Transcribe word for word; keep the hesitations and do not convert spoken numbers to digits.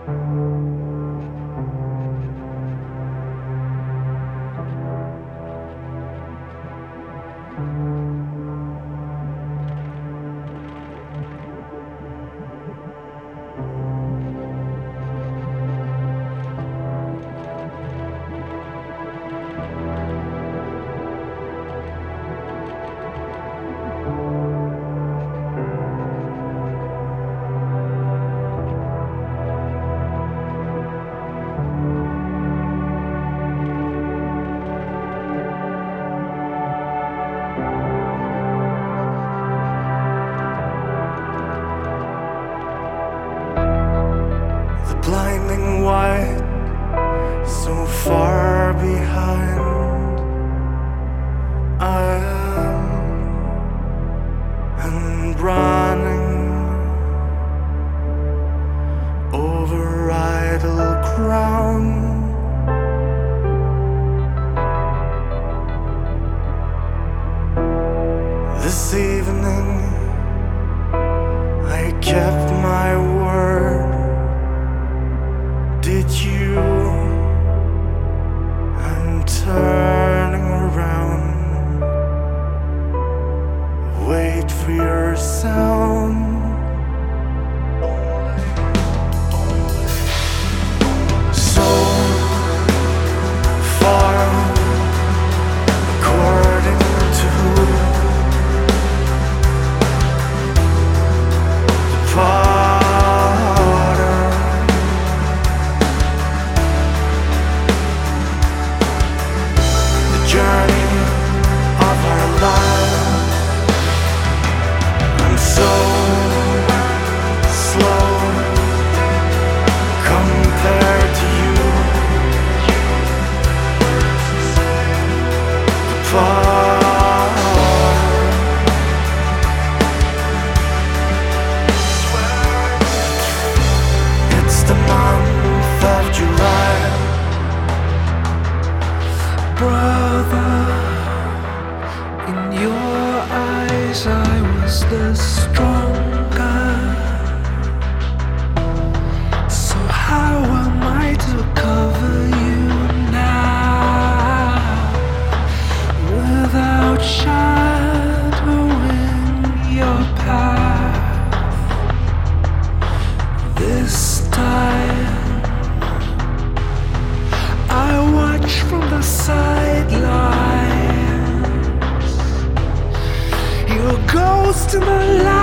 Blinding white, so far behind. I am and running over idle ground. This evening I kept my word. Did you? I'm turning around. Wait for your sound. So far, according to the potter. Journey of our life. I'm so slow compared to you. The potter. It's the month of July. Brother, in your eyes I was the stronger. So how am I to cover you now without shadowing your path? This time I watch from the sidelines, your ghost in the light.